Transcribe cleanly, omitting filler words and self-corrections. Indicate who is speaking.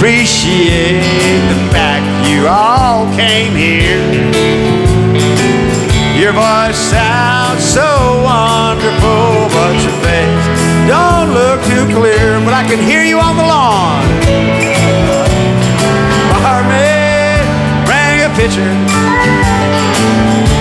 Speaker 1: appreciate the fact you all came here. Your voice sounds so wonderful, but your face don't look too clear. But I can hear you on the lawn. Barmaid, bring a pitcher